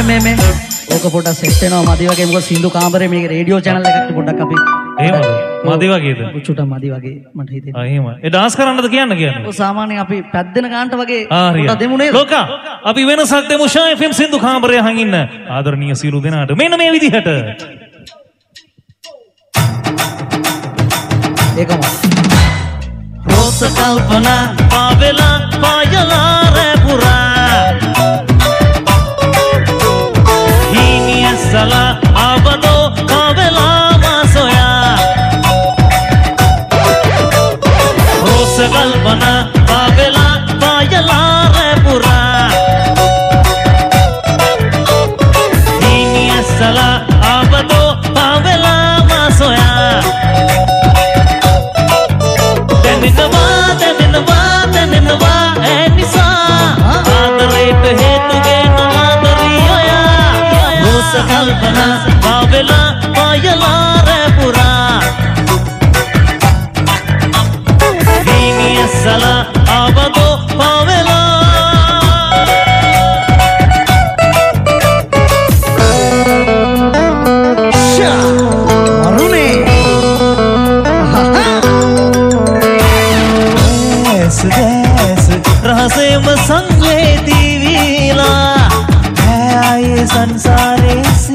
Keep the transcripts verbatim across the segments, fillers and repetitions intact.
මේ මේ ඕක පොඩ්ඩක් සෙට් වෙනවා මදි වගේ මොකද සින්දු කාමරේ මේක රේඩියෝ channel එකකට පොඩ්ඩක් අපි එහෙමද මදි වගේද උචුට මදි වගේ මට හිතෙනවා ආ එහෙම ඒ ඩාන්ස් කරන්නද කියන්න කියන්නේ ඔය සාමාන්‍යයෙන් අපි පැද්දෙන ගානට වගේ පොඩ්ඩක් දෙමු නේද ලෝකා අපි වෙනසක් දෙමු ෂා එෆ් එම් සින්දු කාමරේ අහන් ඉන්න ආදරණීය සියලු දෙනාට මෙන්න මේ විදිහට ඒකම රෝස කල්පනා පාවෙලා පායලා රැපුරා හීනිය සලා ආවදෝ පාවෙලා මාසොයා රෝස කල්පනා පාවෙලා පායලා රැපුරා හීනිය සලා ආවදෝ පාවෙලා මාසොයා कल्पना पावेला पायला रे पुरा दीनिय सला आवदो पावेला मरुने ऐस ऐस रहसे मसंगे दीवीला है आए संसारे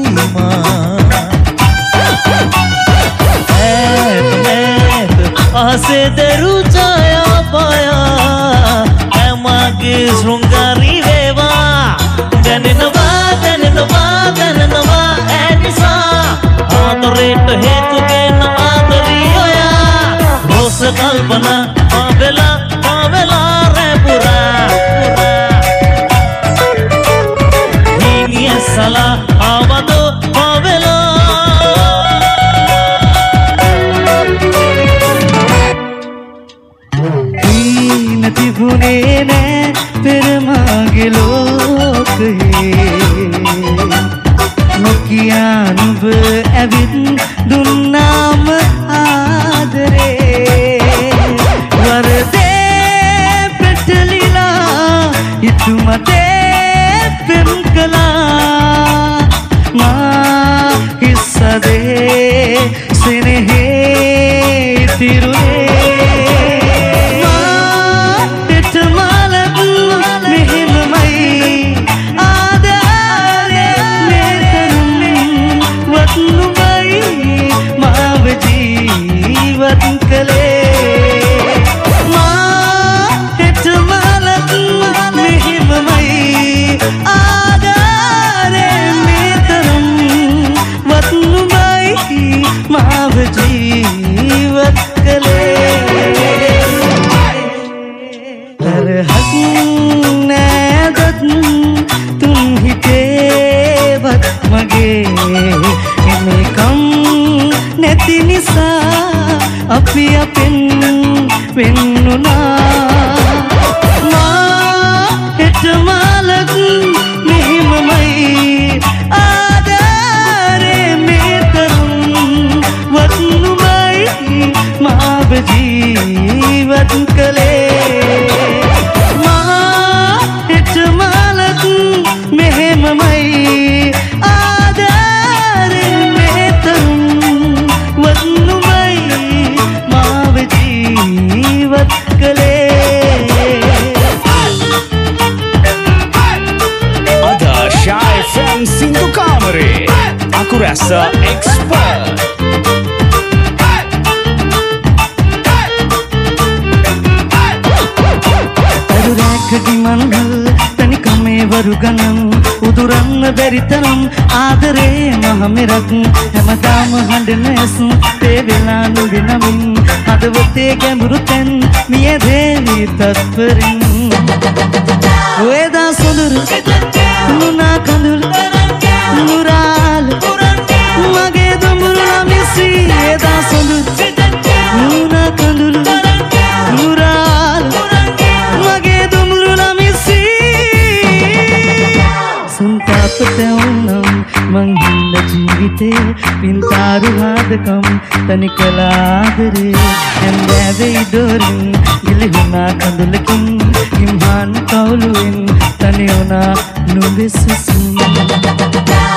से दरू जाया पाया है माँ की श्रृंगारी वेवा जननवा जननवा जननवा ऐसा आदरेट है तुगे न आदरी होया रोस कल्पना पावेला पावेला रे पुरा हीनिय सला आवदो पावेला तिबुने ने फिर मांगे लोग मुकियानुब एविन दुन्नाम आदरे वरदे पेटलीला इतुमते पिंकला मा हिस्सा दे स्नेहे तिरुने अपि अपिन पिन्नुना मा हिट मालक निहिममई आदरे मेतरुं वत्नुमई माव जीवत कले मा हिट मालक निहिममई आदरे मेतरुं वत्नुमई जीवत कले Ada Shah F M Sindu Kamare Aku rasa expert Adurek di mandal tanikame varuganam uduranna beritanam adare mahamirak hamadam handenes te vela nudinamin adavote gamuruten miye devi tatparin veda sundur nuna kandul nural mage dumuru namisi veda sundur nuna kandul nural mage dumuru namisi suntaapte unam manginda jeevite pintaru hadakam tanikala adare endave idorin gilihuna kandulakin imhan kauluin taniona nubisu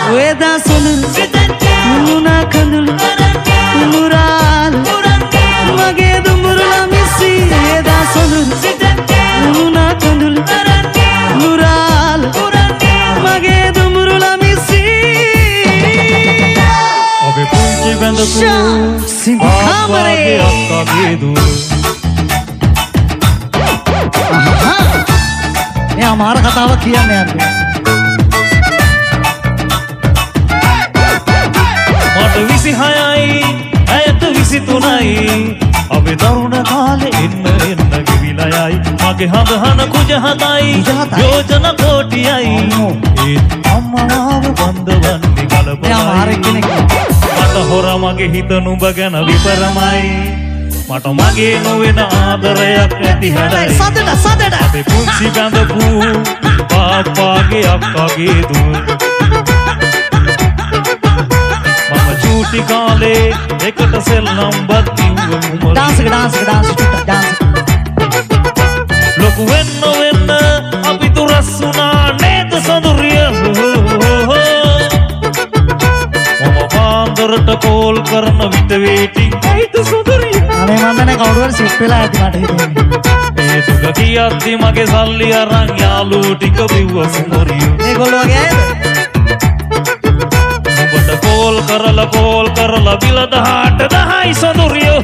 වේදා සොඳුරු මුණා කඳුළු මුරාල් මගේ දුඹුරුලා මිසි වේදා සොඳුරු මුණා කඳුළු මුරාල් මගේ දුඹුරුලා මිසි ඔබේ පුංචි බඳපු සිංදු කාමරේ අක්කාගේ දුව එයා මාර කතාවක් කියන්නේ යන්නේ මට විසිහයයි ඇයට විසිතුනයි අපේ දරුණ කාලේ එන්න එන්න ගෙවිලයයි මගේ හඳහන කුජ හතයි යෝජන කෝටියයි ඒත් අම්මාව බන්ධවන්නේ එයා මාරෙක් කෙනෙක් මට හොර මගේ හිත නුඹ ගැන විපරමයි මට මගේ නොවෙන ආදරයක් ඇති හැඩයි සදට සදට අපේ පුංචි බඳපු පාපාගේ අක්කාගේ දුව මම චූටි කාලේ එකට සෙල්ලම් බත් කිව්ව මුමල ඩාන්ස් එක ඩාන්ස් එක ඩාන්ස් එක ඩාන්ස් ලොකු වෙන්න වෙන්න අපි දුරස් වුණා නේද සඳුරිය මම පාන්දරට කෝල් කරන විට වේටිං ඇයිද සඳුරිය අනේ මම දැන් කවුරු හරි සෙට් වෙලා ඇති මට හිතෙන්නේ ඒ දුක කියද්දි මගේ සල්ලි අරන් යාළුවෝ ටික බිව්ව සුමරිය මේගොල්ලෝ වගේ ඇයිද ඔබට කෝල් කරලා කෝල් කරලා බිල දහට දහයි සඳුරිය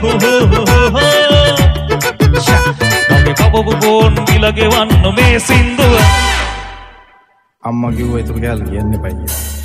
මගේ කපපු ෆෝන් බිල ගෙවන්න මේ සින්දුව අම්මා කිව්වා ඒක ගෑල් කියන්න එපා කියලා.